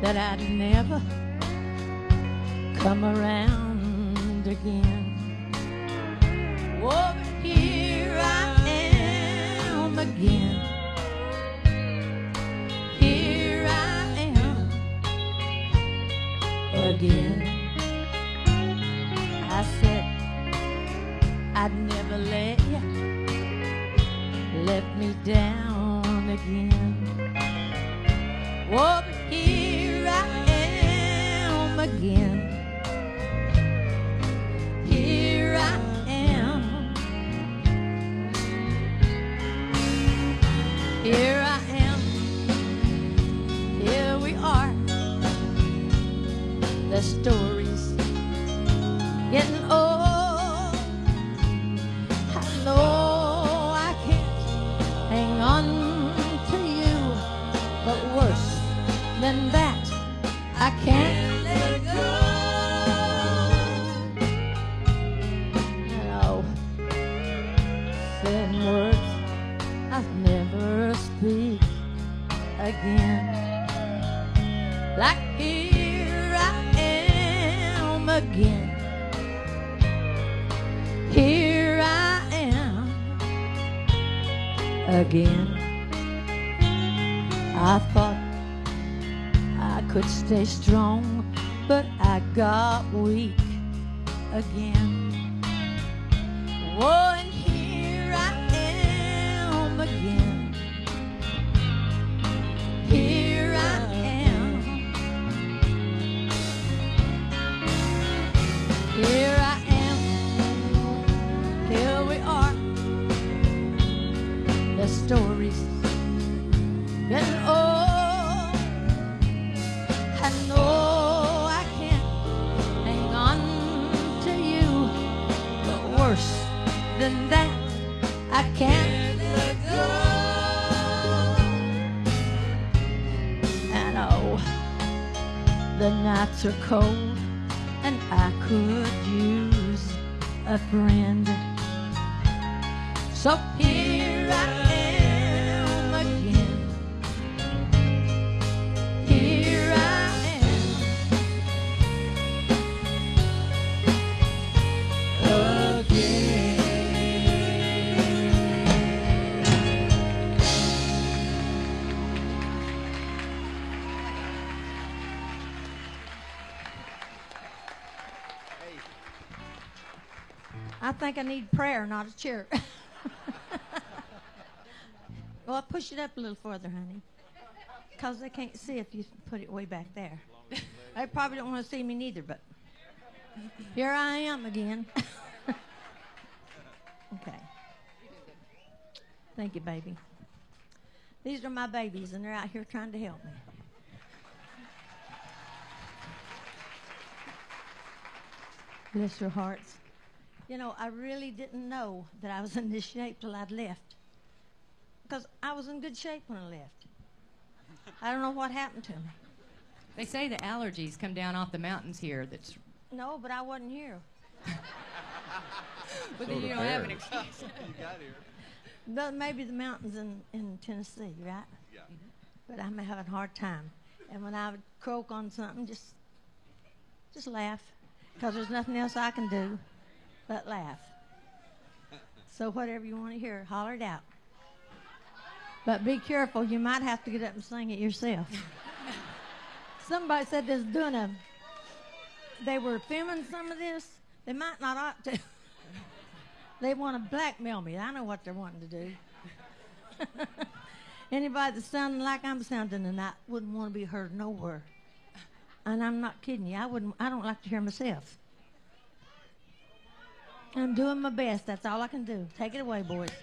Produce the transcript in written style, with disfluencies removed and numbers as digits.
that I'd never come around again. Oh, but here I am again. Here I am again. I said I'd never let you let me down again. Oh, but here I am again. Here I am. Here I am. Here we are. The story's getting old. I know I can't hang on to you, but worse than that, I can't let go. And oh, saying words I'll never speak again. Like here I am again. Here I am again. I thought I could stay strong, but I got weak again. Oh, and here I am again. Here I am. Here I am. Here we are. The story's getting old. I know I can't hang on to you, but worse than that, I can't let go. And oh, the nights are cold, and I could use a friend. So here I am again. Here I am again. I think I need prayer, not a chair. Well, push it up a little further, honey, because they can't see if you put it way back there. They probably don't want to see me neither, but here I am again. Okay. Thank you, baby. These are my babies, and they're out here trying to help me. Bless your hearts. You know, I really didn't know that I was in this shape till I'd left. Because I was in good shape when I left. I don't know what happened to me. They say the allergies come down off the mountains here. That's No, but I wasn't here. but then you don't have an excuse. You got here. But maybe the mountains in Tennessee, right? Yeah. But I'm having a hard time. And when I would croak on something, just laugh. Because there's nothing else I can do but laugh. So whatever you want to hear, holler it out. But be careful, you might have to get up and sing it yourself. Somebody said they were filming some of this. They might not ought to. They want to blackmail me. I know what they're wanting to do. Anybody that's sounding like I'm sounding tonight wouldn't want to be heard nowhere. And I'm not kidding you. I don't like to hear myself. I'm doing my best. That's all I can do. Take it away, boys.